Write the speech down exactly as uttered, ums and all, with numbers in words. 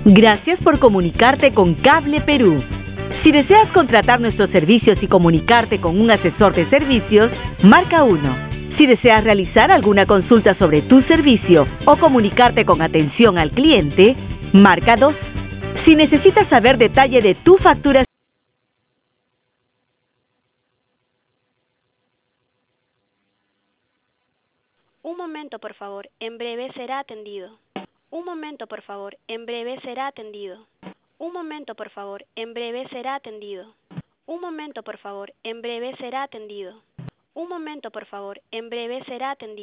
Gracias por comunicarte con Cable Perú. Si deseas contratar nuestros servicios y comunicarte con un asesor de servicios, marca uno. Si deseas realizar alguna consulta sobre tu servicio o comunicarte con atención al cliente, marca dos. Si necesitas saber detalle de tu facturación, Un momento, por favor. En breve será atendido. Un momento, por favor. En breve será atendido. Un momento, por favor. En breve será atendido. Un momento, por favor. En breve será atendido. Un momento, por favor. En breve será atendido.